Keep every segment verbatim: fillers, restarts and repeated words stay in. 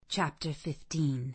Chapter fifteen.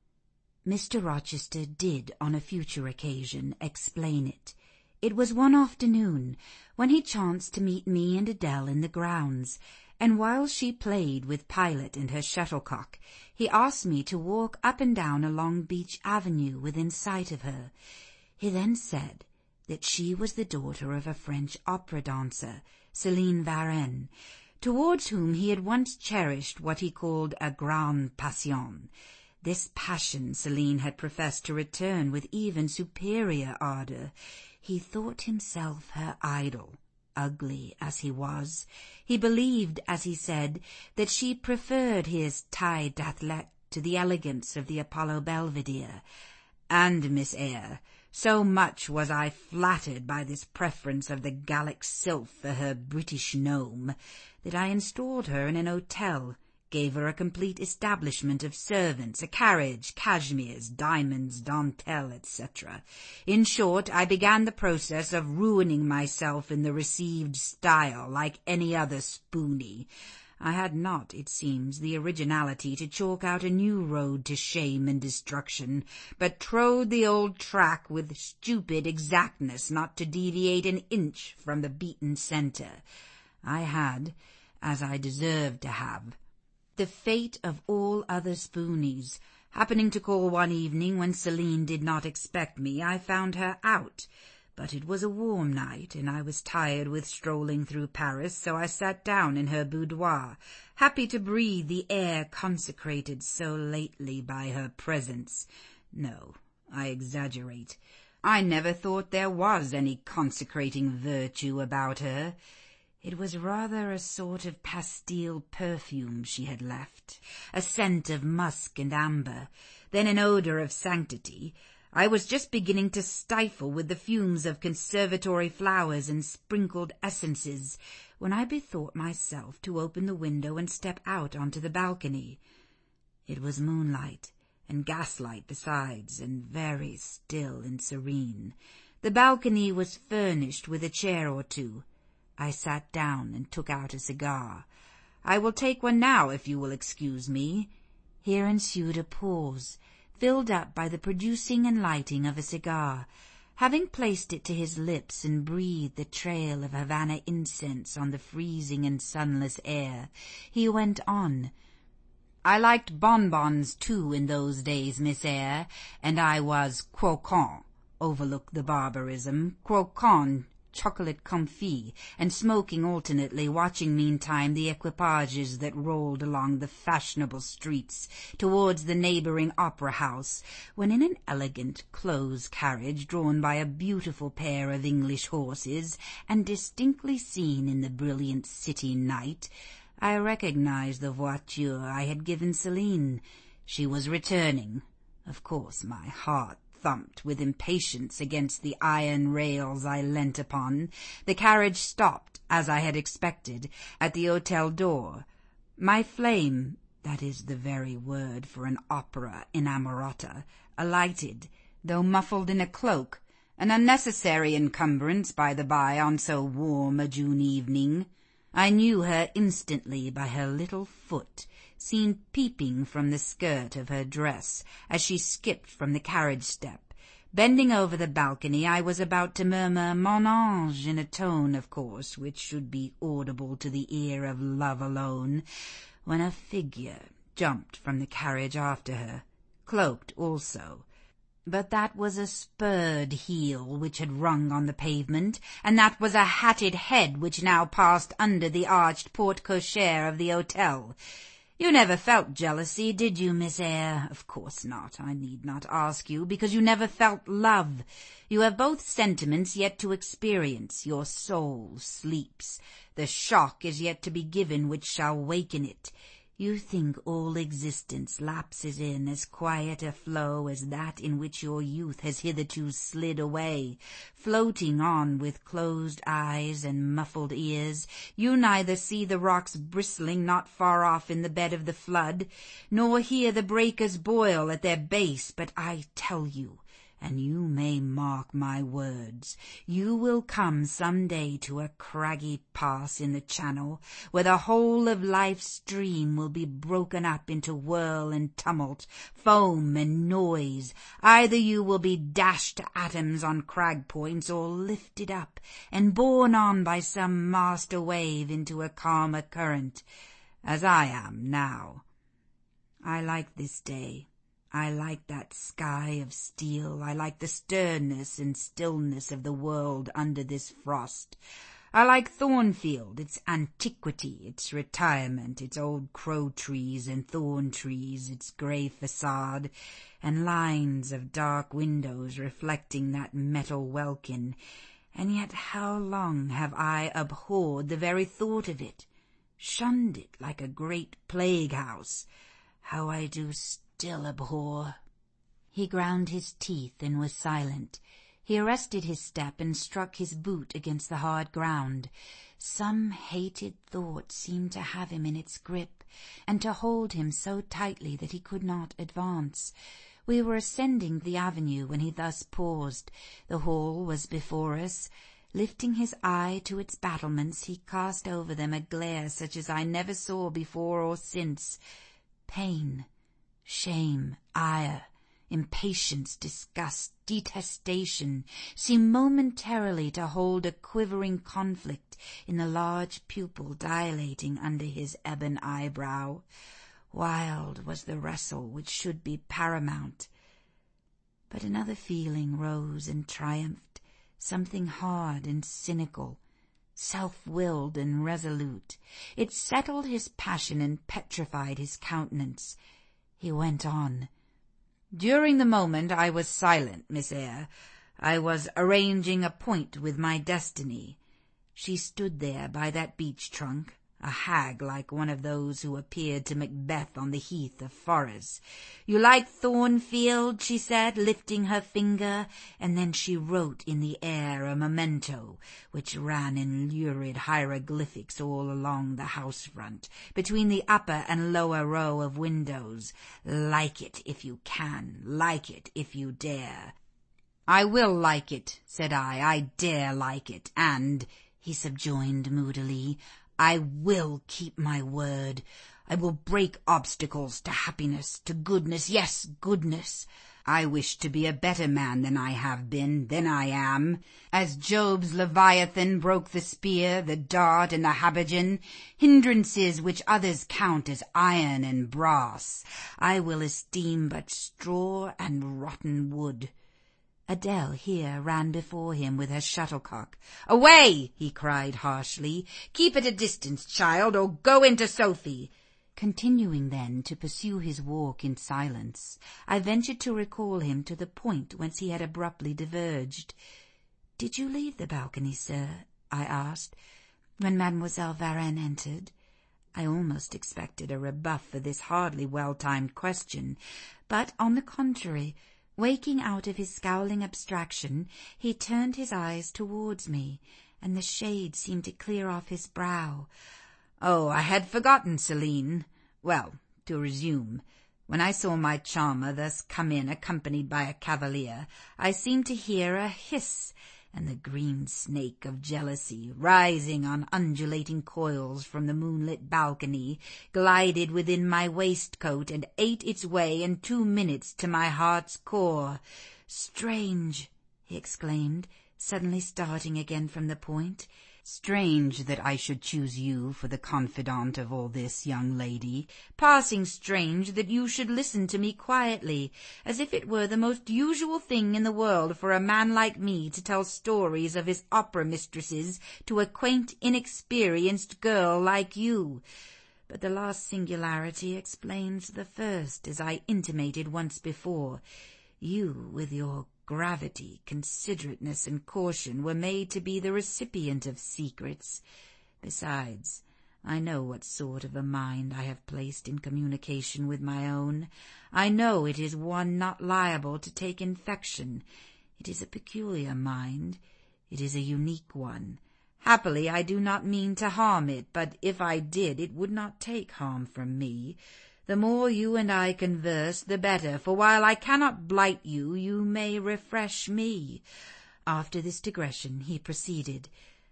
Mister Rochester did, on a future occasion, explain it. It was one afternoon, when he chanced to meet me and Adele in the grounds, and while she played with Pilot and her shuttlecock, he asked me to walk up and down a long beech avenue within sight of her. He then said that she was the daughter of a French opera dancer, Céline Varenne, towards whom he had once cherished what he called a grande passion. This passion Céline had professed to return with even superior ardour. He thought himself her idol, ugly as he was. He believed, as he said, that she preferred his taille d'athlète to the elegance of the Apollo Belvedere. And, Miss Eyre, so much was I flattered by this preference of the Gallic sylph for her British gnome, that I installed her in an hotel, gave her a complete establishment of servants, a carriage, cashmeres, diamonds, dentelle, et cetera. In short, I began the process of ruining myself in the received style, like any other spoony. I had not, it seems, the originality to chalk out a new road to shame and destruction, but trode the old track with stupid exactness not to deviate an inch from the beaten centre. I had, as I deserved to have, the fate of all other spoonies. Happening to call one evening when Céline did not expect me, I found her out. But it was a warm night, and I was tired with strolling through Paris, so I sat down in her boudoir, happy to breathe the air consecrated so lately by her presence. No, I exaggerate. I never thought there was any consecrating virtue about her. It was rather a sort of pastille perfume she had left, a scent of musk and amber, then an odour of sanctity. I was just beginning to stifle with the fumes of conservatory flowers and sprinkled essences, when I bethought myself to open the window and step out onto the balcony. It was moonlight, and gaslight besides, and very still and serene. The balcony was furnished with a chair or two. I sat down and took out a cigar. "I will take one now, if you will excuse me." Here ensued a pause, filled up by the producing and lighting of a cigar. Having placed it to his lips and breathed the trail of Havana incense on the freezing and sunless air, he went on. "I liked bonbons, too, in those days, Miss Eyre, and I was croquant, overlook the barbarism, croquant, chocolate comfit, and smoking alternately, watching meantime the equipages that rolled along the fashionable streets towards the neighbouring opera house, when in an elegant close carriage drawn by a beautiful pair of English horses, and distinctly seen in the brilliant city night, I recognized the voiture I had given Céline. She was returning. Of course my heart thumped with impatience against the iron rails I leant upon. The carriage stopped, as I had expected, at the hotel door. My flame, that is the very word for an opera inamorata, alighted, though muffled in a cloak, an unnecessary encumbrance, by the by, on so warm a June evening. I knew her instantly by her little foot, seen peeping from the skirt of her dress as she skipped from the carriage step. Bending over the balcony, I was about to murmur "Mon ange" in a tone, of course, which should be audible to the ear of love alone, when a figure jumped from the carriage after her, cloaked also. But that was a spurred heel which had rung on the pavement, and that was a hatted head which now passed under the arched porte-cochere of the hotel. You never felt jealousy, did you, Miss Eyre? Of course not. I need not ask you, because you never felt love. You have both sentiments yet to experience. Your soul sleeps. The shock is yet to be given which shall waken it. You think all existence lapses in as quiet a flow as that in which your youth has hitherto slid away, floating on with closed eyes and muffled ears. You neither see the rocks bristling not far off in the bed of the flood, nor hear the breakers boil at their base, but I tell you and you may mark my words, you will come some day to a craggy pass in the channel, where the whole of life's stream will be broken up into whirl and tumult, foam and noise. Either you will be dashed to atoms on crag points, or lifted up and borne on by some master wave into a calmer current, as I am now. I like this day. I like that sky of steel. I like the sternness and stillness of the world under this frost. I like Thornfield, its antiquity, its retirement, its old crow trees and thorn trees, its grey facade, and lines of dark windows reflecting that metal welkin. And yet how long have I abhorred the very thought of it, shunned it like a great plague-house. How I do still abhor. He ground his teeth and was silent. He arrested his step and struck his boot against the hard ground. Some hated thought seemed to have him in its grip, and to hold him so tightly that he could not advance. We were ascending the avenue when he thus paused. The hall was before us. Lifting his eye to its battlements, he cast over them a glare such as I never saw before or since. Pain, shame, ire, impatience, disgust, detestation seemed momentarily to hold a quivering conflict in the large pupil dilating under his ebon eyebrow. Wild was the wrestle which should be paramount. But another feeling rose and triumphed, something hard and cynical, self-willed and resolute. It settled his passion and petrified his countenance. He went on. During the moment I was silent, Miss Eyre, I was arranging a point with my destiny. She stood there by that beech trunk, a hag like one of those who appeared to Macbeth on the heath of Forres. "You like Thornfield?" she said, lifting her finger, and then she wrote in the air a memento, which ran in lurid hieroglyphics all along the house front, between the upper and lower row of windows. "Like it if you can, like it if you dare." "I will like it," said I. "I dare like it, and," he subjoined moodily, "I will keep my word. I will break obstacles to happiness, to goodness, yes, goodness. I wish to be a better man than I have been, than I am. As Job's Leviathan broke the spear, the dart, and the habergeon, hindrances which others count as iron and brass, I will esteem but straw and rotten wood." Adele here ran before him with her shuttlecock. "Away!" he cried harshly. "Keep at a distance, child, or go into Sophie." Continuing then to pursue his walk in silence, I ventured to recall him to the point whence he had abruptly diverged. "Did you leave the balcony, sir?" I asked, "when Mademoiselle Varenne entered?" I almost expected a rebuff for this hardly well-timed question, but, on the contrary, waking out of his scowling abstraction, he turned his eyes towards me, and the shade seemed to clear off his brow. "Oh, I had forgotten, Celine. Well, to resume. When I saw my charmer thus come in accompanied by a cavalier, I seemed to hear a hiss, and the green snake of jealousy, rising on undulating coils from the moonlit balcony, glided within my waistcoat and ate its way in two minutes to my heart's core. Strange!" he exclaimed, suddenly starting again from the point. "Strange that I should choose you for the confidant of all this, young lady. Passing strange that you should listen to me quietly, as if it were the most usual thing in the world for a man like me to tell stories of his opera mistresses to a quaint, inexperienced girl like you. But the last singularity explains the first, as I intimated once before. You, with your gravity, considerateness, and caution, were made to be the recipient of secrets. Besides, I know what sort of a mind I have placed in communication with my own. I know it is one not liable to take infection. It is a peculiar mind. It is a unique one. Happily, I do not mean to harm it, but if I did, it would not take harm from me. The more you and I converse, the better, for while I cannot blight you, you may refresh me." After this digression he proceeded.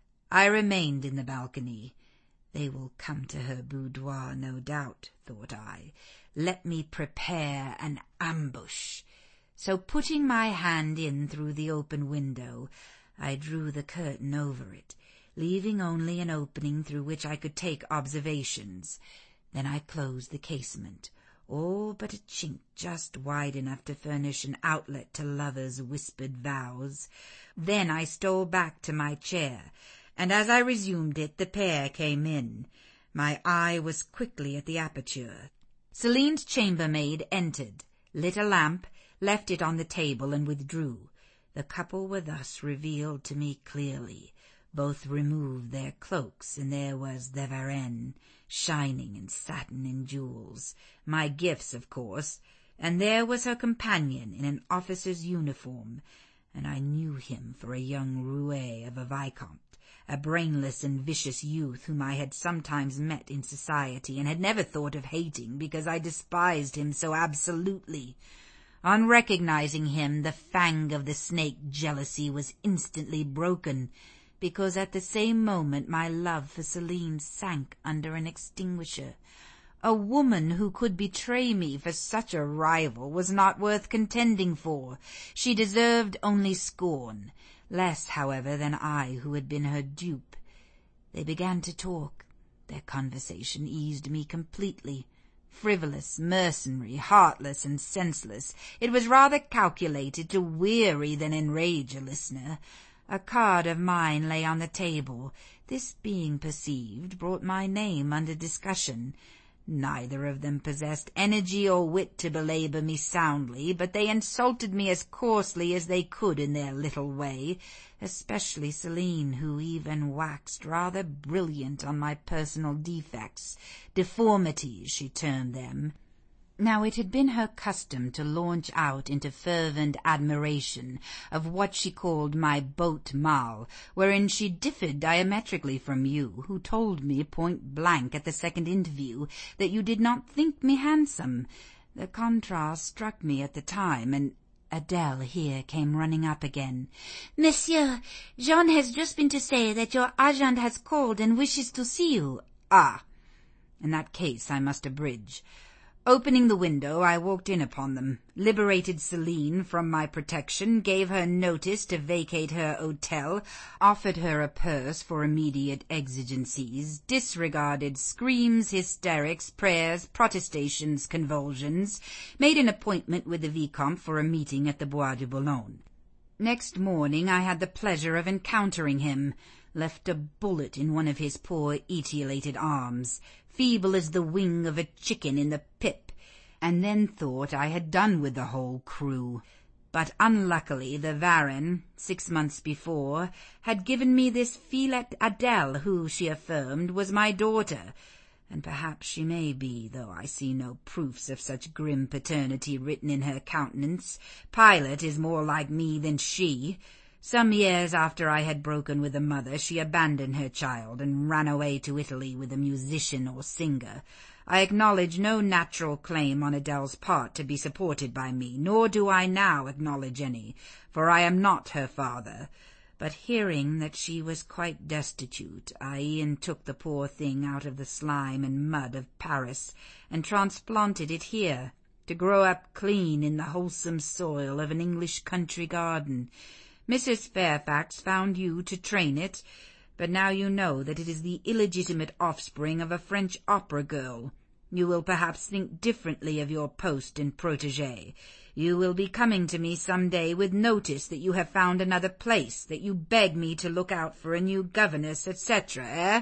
I remained in the balcony. They will come to her boudoir, no doubt, thought I. Let me prepare an ambush. So putting my hand in through the open window, I drew the curtain over it, leaving only an opening through which I could take observations. Then I closed the casement, all but a chink just wide enough to furnish an outlet to lovers' whispered vows. Then I stole back to my chair, and as I resumed it, the pair came in. My eye was quickly at the aperture. Celine's chambermaid entered, lit a lamp, left it on the table, and withdrew. The couple were thus revealed to me clearly. Both removed their cloaks, and there was the Varenne, shining in satin and jewels, my gifts, of course, and there was her companion in an officer's uniform, and I knew him for a young roué of a vicomte, a brainless and vicious youth whom I had sometimes met in society and had never thought of hating because I despised him so absolutely. On recognizing him, the fang of the snake jealousy was instantly broken, because at the same moment my love for Celine sank under an extinguisher. A woman who could betray me for such a rival was not worth contending for. She deserved only scorn, less, however, than I who had been her dupe. They began to talk. Their conversation eased me completely. Frivolous, mercenary, heartless, and senseless, it was rather calculated to weary than enrage a listener. A card of mine lay on the table. This, being perceived, brought my name under discussion. Neither of them possessed energy or wit to belabor me soundly, but they insulted me as coarsely as they could in their little way, especially Celine, who even waxed rather brilliant on my personal defects, deformities she termed them. Now it had been her custom to launch out into fervent admiration of what she called my beau mâle, wherein she differed diametrically from you, who told me point blank at the second interview that you did not think me handsome. The contrast struck me at the time, and Adele here came running up again. "Monsieur, Jean has just been to say that your agent has called and wishes to see you." "Ah, in that case I must abridge." Opening the window, I walked in upon them, liberated Celine from my protection, gave her notice to vacate her hotel, offered her a purse for immediate exigencies, disregarded screams, hysterics, prayers, protestations, convulsions, made an appointment with the Vicomte for a meeting at the Bois de Boulogne. Next morning I had the pleasure of encountering him, left a bullet in one of his poor etiolated arms, feeble as the wing of a chicken in the pip, and then thought I had done with the whole crew. But unluckily the Varenne, six months before, had given me this filette Adele, who, she affirmed, was my daughter, and perhaps she may be, though I see no proofs of such grim paternity written in her countenance. Pilot is more like me than she. Some years after I had broken with the mother, she abandoned her child and ran away to Italy with a musician or singer. I acknowledge no natural claim on Adele's part to be supported by me, nor do I now acknowledge any, for I am not her father. But hearing that she was quite destitute, I e'en took the poor thing out of the slime and mud of Paris and transplanted it here, to grow up clean in the wholesome soil of an English country garden. Missus Fairfax found you to train it, but now you know that it is the illegitimate offspring of a French opera girl. You will perhaps think differently of your post and protégé. You will be coming to me some day with notice that you have found another place, that you beg me to look out for a new governess, et cetera, eh?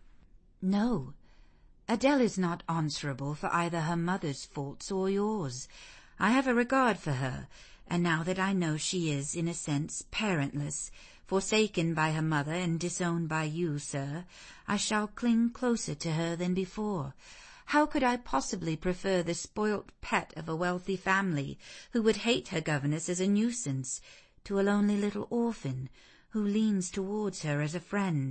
No, Adele is not answerable for either her mother's faults or yours. I have a regard for her, and now that I know she is, in a sense, parentless, forsaken by her mother and disowned by you, sir, I shall cling closer to her than before. How could I possibly prefer the spoilt pet of a wealthy family, who would hate her governess as a nuisance, to a lonely little orphan, who leans towards her as a friend?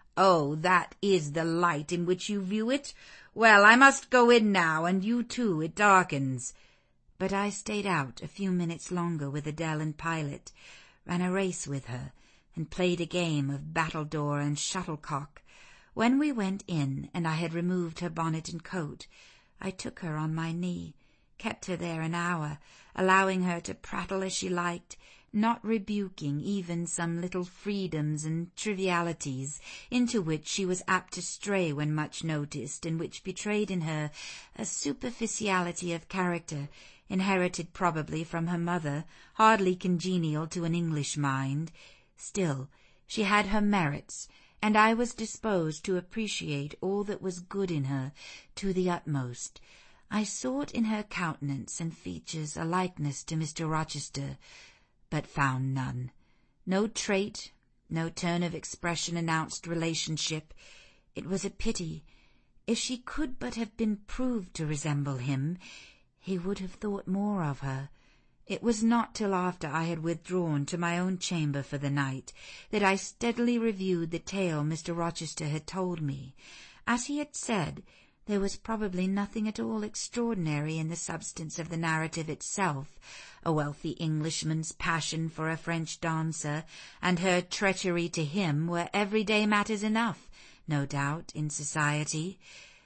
Oh, that is the light in which you view it. Well, I must go in now, and you too, it darkens. But I stayed out a few minutes longer with Adele and Pilot, ran a race with her, and played a game of battledore and shuttlecock. When we went in, and I had removed her bonnet and coat, I took her on my knee, kept her there an hour, allowing her to prattle as she liked, not rebuking even some little freedoms and trivialities into which she was apt to stray when much noticed, and which betrayed in her a superficiality of character, inherited probably from her mother, hardly congenial to an English mind. Still, she had her merits, and I was disposed to appreciate all that was good in her to the utmost. I sought in her countenance and features a likeness to Mister Rochester, but found none. No trait, no turn of expression announced relationship. It was a pity. If she could but have been proved to resemble him, he would have thought more of her. It was not till after I had withdrawn to my own chamber for the night that I steadily reviewed the tale Mister Rochester had told me. As he had said, there was probably nothing at all extraordinary in the substance of the narrative itself. A wealthy Englishman's passion for a French dancer and her treachery to him were everyday matters enough, no doubt, in society.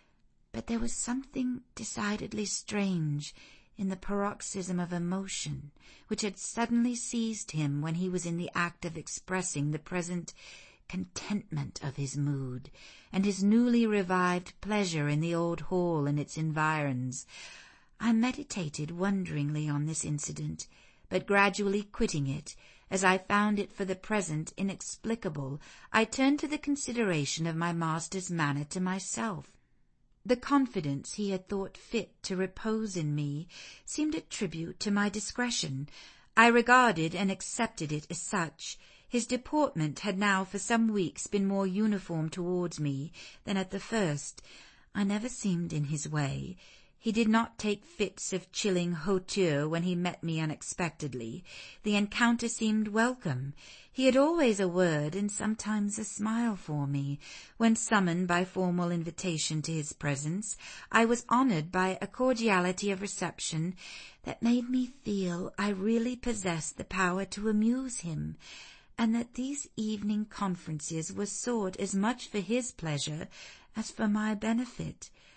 But there was something decidedly strange in the paroxysm of emotion which had suddenly seized him when he was in the act of expressing the present contentment of his mood, and his newly revived pleasure in the old hall and its environs. I meditated wonderingly on this incident, but gradually quitting it, as I found it for the present inexplicable, I turned to the consideration of my master's manner to myself. The confidence he had thought fit to repose in me seemed a tribute to my discretion. I regarded and accepted it as such. His deportment had now for some weeks been more uniform towards me than at the first. I never seemed in his way. He did not take fits of chilling hauteur when he met me unexpectedly. The encounter seemed welcome. He had always a word and sometimes a smile for me. When summoned by formal invitation to his presence, I was honoured by a cordiality of reception that made me feel I really possessed the power to amuse him, and that these evening conferences were sought as much for his pleasure as for my benefit.